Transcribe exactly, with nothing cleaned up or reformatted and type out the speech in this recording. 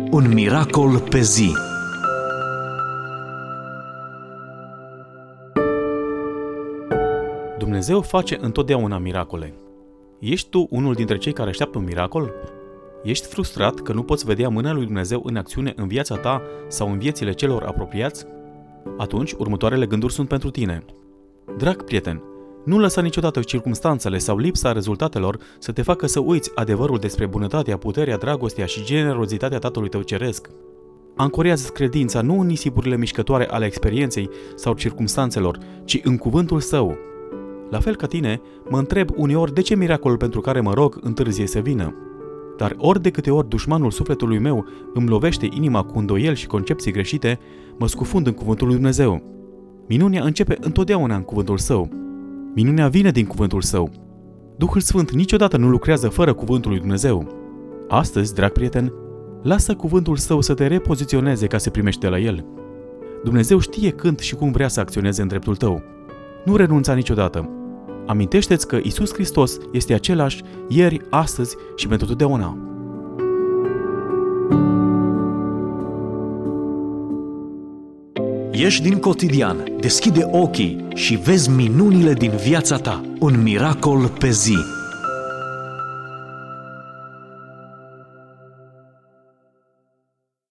Un miracol pe zi. Dumnezeu face întotdeauna miracole. Ești tu unul dintre cei care așteaptă un miracol? Ești frustrat că nu poți vedea mâna lui Dumnezeu în acțiune în viața ta sau în viețile celor apropiați? Atunci, următoarele gânduri sunt pentru tine. Drag prieten, nu lăsa niciodată circumstanțele sau lipsa rezultatelor să te facă să uiți adevărul despre bunătatea, puterea, dragostea și generozitatea Tatălui tău ceresc. Ancorează credința nu în nisipurile mișcătoare ale experienței sau circumstanțelor, ci în cuvântul Său. La fel ca tine, mă întreb uneori de ce miracolul pentru care mă rog întârzie să vină. Dar ori de câte ori dușmanul sufletului meu îmi lovește inima cu îndoieli și concepții greșite, mă scufund în cuvântul lui Dumnezeu. Minunea începe întotdeauna în cuvântul Său. Minunea vine din cuvântul Său. Duhul Sfânt niciodată nu lucrează fără cuvântul lui Dumnezeu. Astăzi, drag prieten, lasă cuvântul Său să te repoziționeze ca să primești de la El. Dumnezeu știe când și cum vrea să acționeze în dreptul tău. Nu renunța niciodată. Amintește-ți că Iisus Hristos este același ieri, astăzi și pentru totdeauna. Ieși din cotidian, deschide ochii și vezi minunile din viața ta. Un miracol pe zi.